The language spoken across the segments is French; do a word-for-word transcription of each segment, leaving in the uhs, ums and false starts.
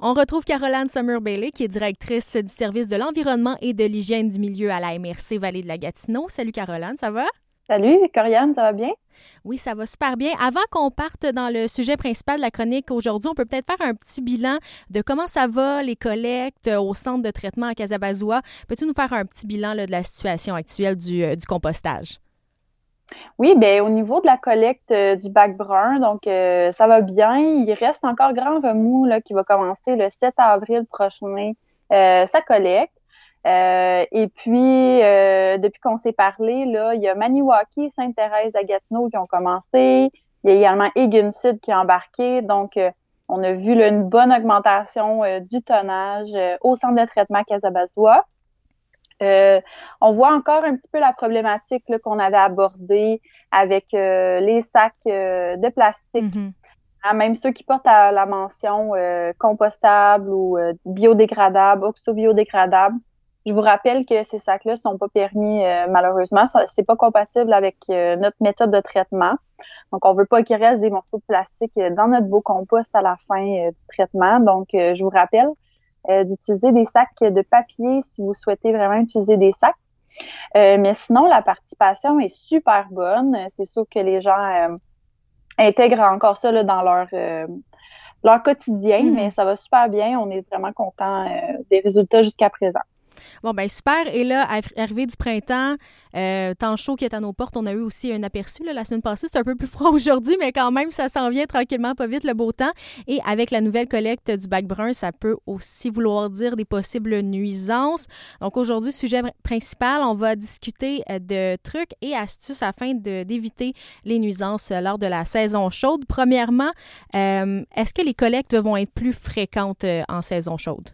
On retrouve Caroline Summer-Bailey, qui est directrice du service de l'environnement et de l'hygiène du milieu à la M R C Vallée de la Gatineau. Salut Caroline, ça va? Salut, Corianne, ça va bien? Oui, ça va super bien. Avant qu'on parte dans le sujet principal de la chronique aujourd'hui, on peut peut-être faire un petit bilan de comment ça va, les collectes au centre de traitement à Casabazois. Peux-tu nous faire un petit bilan là, de la situation actuelle du, euh, du compostage? Oui, bien, au niveau de la collecte euh, du bac brun, donc euh, ça va bien. Il reste encore grand remous là, qui va commencer le sept avril prochain, euh, sa collecte. Euh, et puis, euh, depuis qu'on s'est parlé, là, il y a Maniwaki et Sainte-Thérèse à Gatineau qui ont commencé. Il y a également Egan Sud qui a embarqué. Donc, euh, on a vu là, une bonne augmentation euh, du tonnage euh, au centre de traitement à Casabazois. Euh, on voit encore un petit peu la problématique là, qu'on avait abordée avec euh, les sacs euh, de plastique. Mm-hmm. Hein, même ceux qui portent à la mention euh, compostable ou euh, biodégradable, oxo-biodégradable. Je vous rappelle que ces sacs-là ne sont pas permis, euh, malheureusement. Ça, c'est pas compatible avec euh, notre méthode de traitement. Donc, on veut pas qu'il reste des morceaux de plastique dans notre beau compost à la fin euh, du traitement. Donc, euh, je vous rappelle Euh, d'utiliser des sacs de papier si vous souhaitez vraiment utiliser des sacs. Euh, mais sinon, la participation est super bonne. C'est sûr que les gens euh, intègrent encore ça là, dans leur, euh, leur quotidien, mm-hmm. mais ça va super bien. On est vraiment content euh, des résultats jusqu'à présent. Bon, ben super. Et là, arrivé du printemps, euh, temps chaud qui est à nos portes, on a eu aussi un aperçu là, la semaine passée. C'est un peu plus froid aujourd'hui, mais quand même, ça s'en vient tranquillement, pas vite, le beau temps. Et avec la nouvelle collecte du bac brun, ça peut aussi vouloir dire des possibles nuisances. Donc aujourd'hui, sujet principal, on va discuter de trucs et astuces afin de, d'éviter les nuisances lors de la saison chaude. Premièrement, euh, est-ce que les collectes vont être plus fréquentes en saison chaude?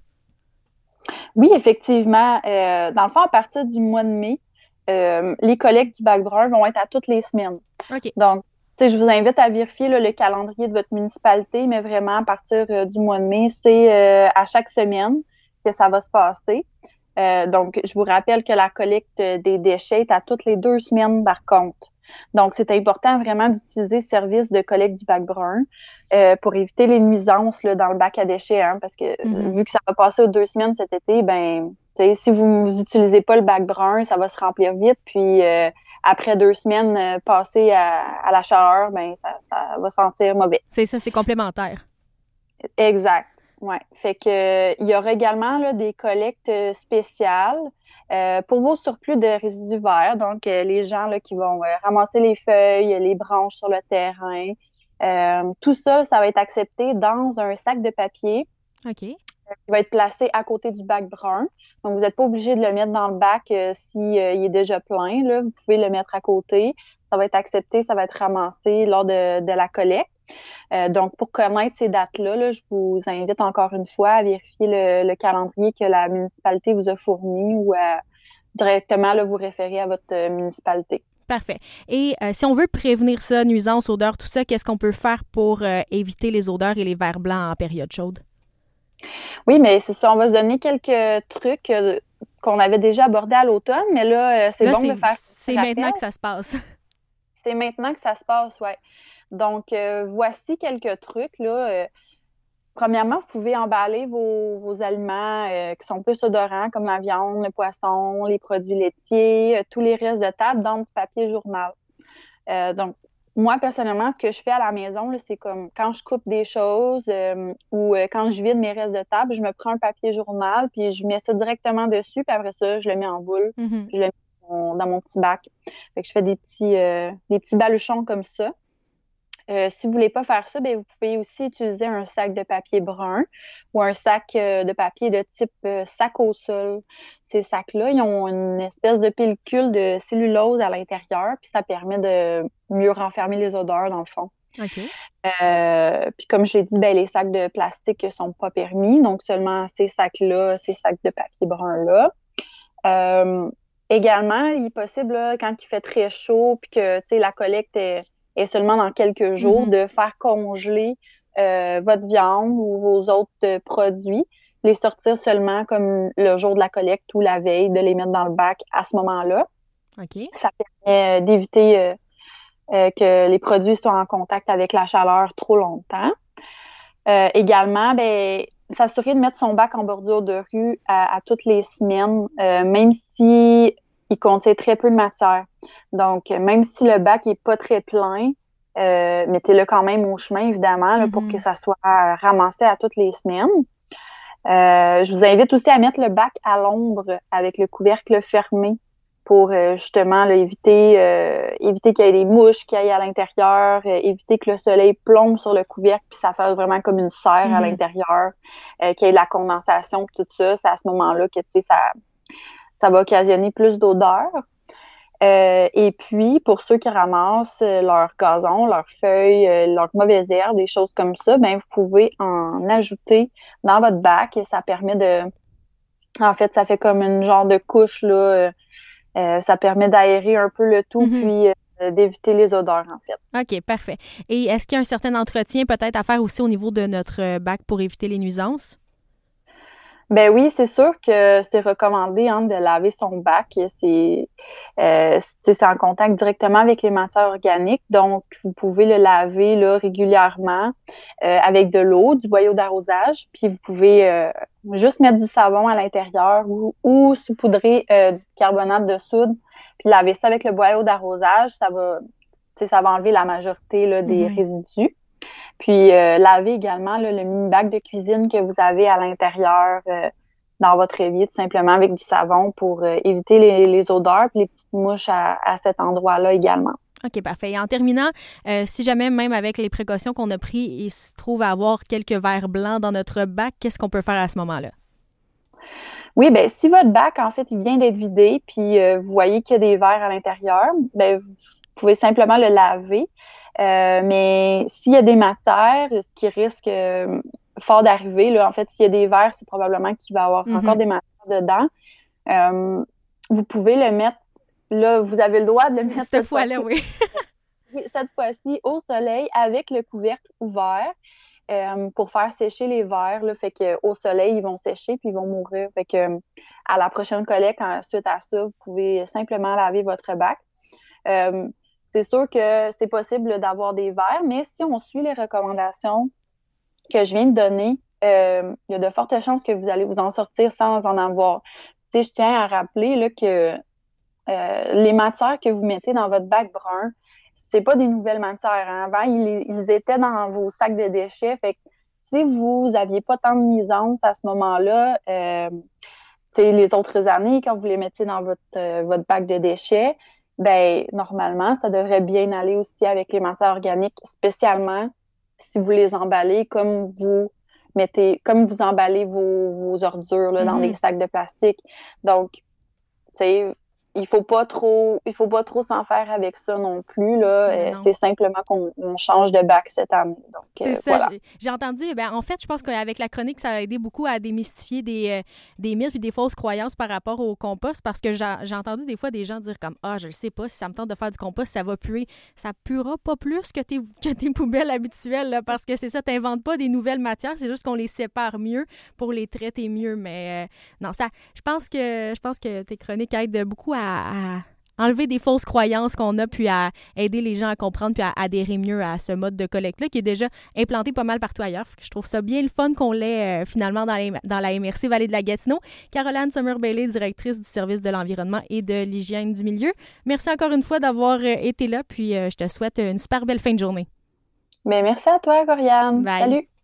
Oui, effectivement. Euh, dans le fond, à partir du mois de mai, euh, les collectes du bac brun vont être à toutes les semaines. OK. Donc, tu sais, je vous invite à vérifier là, le calendrier de votre municipalité, mais vraiment, à partir euh, du mois de mai, c'est euh, à chaque semaine que ça va se passer. Euh, donc, je vous rappelle que la collecte des déchets est à toutes les deux semaines, par contre. Donc, c'est important vraiment d'utiliser le service de collecte du bac brun euh, pour éviter les nuisances là, dans le bac à déchets, hein, parce que mm-hmm. vu que ça va passer aux deux semaines cet été, ben, si vous n'utilisez pas le bac brun, ça va se remplir vite, puis euh, après deux semaines euh, passées à, à la chaleur, ben, ça, ça va sentir mauvais. C'est ça, c'est complémentaire. Exact. Ouais. Fait que il y aura également là, des collectes spéciales euh, pour vos surplus de résidus verts. Donc, euh, les gens là, qui vont euh, ramasser les feuilles, les branches sur le terrain. Euh, tout ça, ça va être accepté dans un sac de papier. OK. Qui va être placé à côté du bac brun. Donc, vous n'êtes pas obligé de le mettre dans le bac euh, si euh, il est déjà plein. Là. Vous pouvez le mettre à côté. Ça va être accepté, ça va être ramassé lors de, de la collecte. Euh, donc, pour connaître ces dates-là, là, je vous invite encore une fois à vérifier le, le calendrier que la municipalité vous a fourni ou à directement là, vous référer à votre euh, municipalité. Parfait. Et euh, si on veut prévenir ça, nuisances, odeurs, tout ça, qu'est-ce qu'on peut faire pour euh, éviter les odeurs et les vers blancs en période chaude? Oui, mais c'est ça. On va se donner quelques trucs euh, qu'on avait déjà abordés à l'automne, mais là, euh, c'est là, bon c'est, de faire. C'est maintenant que ça se passe. C'est maintenant que ça se passe, oui. Donc, euh, voici quelques trucs, là. Euh, premièrement, vous pouvez emballer vos, vos aliments euh, qui sont plus odorants, comme la viande, le poisson, les produits laitiers, euh, tous les restes de table dans du papier journal. Euh, donc, moi, personnellement, ce que je fais à la maison, là, c'est comme quand je coupe des choses euh, ou euh, quand je vide mes restes de table, je me prends un papier journal, puis je mets ça directement dessus, puis après ça, je le mets en boule, mm-hmm. je le mets dans, dans mon petit bac. Fait que je fais des petits, euh, des petits baluchons comme ça. Euh, si vous voulez pas faire ça, bien, vous pouvez aussi utiliser un sac de papier brun ou un sac euh, de papier de type euh, sac au sol. Ces sacs-là, ils ont une espèce de pellicule de cellulose à l'intérieur, puis ça permet de mieux renfermer les odeurs dans le fond. OK. Euh, puis comme je l'ai dit, ben, les sacs de plastique sont pas permis, donc seulement ces sacs-là, ces sacs de papier brun-là. Euh, également, il est possible, là, quand il fait très chaud, puis que la collecte est et seulement dans quelques jours, mm-hmm. de faire congeler euh, votre viande ou vos autres euh, produits, les sortir seulement comme le jour de la collecte ou la veille, de les mettre dans le bac à ce moment-là. OK. Ça permet euh, d'éviter euh, euh, que les produits soient en contact avec la chaleur trop longtemps. Euh, également, ben, s'assurer de mettre son bac en bordure de rue à, à toutes les semaines, euh, même si il contient très peu de matière. Donc, même si le bac est pas très plein, euh, mettez-le quand même au chemin, évidemment, là, mm-hmm. pour que ça soit ramassé à toutes les semaines. Euh, je vous invite aussi à mettre le bac à l'ombre avec le couvercle fermé pour euh, justement là, éviter euh, éviter qu'il y ait des mouches qui aillent à l'intérieur, euh, éviter que le soleil plombe sur le couvercle puis ça fasse vraiment comme une serre mm-hmm. à l'intérieur, euh, qu'il y ait de la condensation tout ça. C'est à ce moment-là que tu sais ça ça va occasionner plus d'odeur. Euh, et puis, pour ceux qui ramassent leur gazon, leurs feuilles, euh, leurs mauvaises herbes, des choses comme ça, ben vous pouvez en ajouter dans votre bac et ça permet de... En fait, ça fait comme une genre de couche, là. Euh, ça permet d'aérer un peu le tout, mm-hmm. puis euh, d'éviter les odeurs, en fait. OK, parfait. Et est-ce qu'il y a un certain entretien peut-être à faire aussi au niveau de notre bac pour éviter les nuisances? Ben oui, c'est sûr que c'est recommandé hein, de laver son bac. C'est, euh, c'est en contact directement avec les matières organiques, donc vous pouvez le laver là, régulièrement euh, avec de l'eau, du boyau d'arrosage, puis vous pouvez euh, juste mettre du savon à l'intérieur ou, ou saupoudrer euh, du carbonate de soude, puis laver ça avec le boyau d'arrosage. Ça va, ça va enlever la majorité là, des mmh. résidus. Puis, euh, laver également là, le mini-bac de cuisine que vous avez à l'intérieur euh, dans votre évier, tout simplement avec du savon pour euh, éviter les, les odeurs et les petites mouches à, à cet endroit-là également. OK, parfait. Et en terminant, euh, si jamais, même avec les précautions qu'on a prises, il se trouve à avoir quelques verres blancs dans notre bac, qu'est-ce qu'on peut faire à ce moment-là? Oui, bien, si votre bac, en fait, il vient d'être vidé, puis euh, vous voyez qu'il y a des verres à l'intérieur, bien, vous pouvez simplement le laver. Euh, mais s'il y a des matières, ce qui risque euh, fort d'arriver, là, en fait, s'il y a des verres, c'est probablement qu'il va y avoir mm-hmm. encore des matières dedans. Euh, vous pouvez le mettre, là, vous avez le droit de le mettre cette, cette fois-là, oui. cette fois-ci au soleil avec le couvercle ouvert euh, pour faire sécher les verres. Là, fait que au soleil, ils vont sécher puis ils vont mourir. Fait que à la prochaine collecte, suite à ça, vous pouvez simplement laver votre bac. Euh, C'est sûr que c'est possible d'avoir des verres, mais si on suit les recommandations que je viens de donner, euh, il y a de fortes chances que vous allez vous en sortir sans en avoir. Tu sais, je tiens à rappeler là, que euh, les matières que vous mettez dans votre bac brun, c'est pas des nouvelles matières. Hein. Avant, ils, ils étaient dans vos sacs de déchets. Fait que si vous aviez pas tant de nuisances à ce moment-là, euh, tu sais, les autres années, quand vous les mettiez dans votre, euh, votre bac de déchets, ben normalement, ça devrait bien aller aussi avec les matières organiques, spécialement si vous les emballez comme vous mettez, comme vous emballez vos, vos ordures là, mm-hmm. dans des sacs de plastique. Donc, tu sais, il faut pas trop, il faut pas trop s'en faire avec ça non plus là. Euh, c'est simplement qu'on on change de bac cette année. Donc, c'est euh, ça. Voilà. J'ai, j'ai entendu. Ben en fait, je pense qu'avec la chronique, ça a aidé beaucoup à démystifier des euh, des mythes et des fausses croyances par rapport au compost, parce que j'ai, j'ai entendu des fois des gens dire comme ah, je le sais pas, si ça me tente de faire du compost, ça va puer. Ça puera pas plus que tes que tes poubelles habituelles là, parce que c'est ça, t'inventes pas des nouvelles matières, c'est juste qu'on les sépare mieux pour les traiter mieux. Mais euh, non, ça, je pense que je pense que tes chroniques aident beaucoup à, à enlever des fausses croyances qu'on a, puis à aider les gens à comprendre, puis à adhérer mieux à ce mode de collecte-là qui est déjà implanté pas mal partout ailleurs. Fait que je trouve ça bien le fun qu'on l'ait euh, finalement dans, les, dans la M R C Vallée de la Gatineau. Caroline Sommer-Bailey, directrice du service de l'environnement et de l'hygiène du milieu. Merci encore une fois d'avoir euh, été là, puis euh, je te souhaite une super belle fin de journée. Bien, merci à toi, Coriane. Bye. Salut!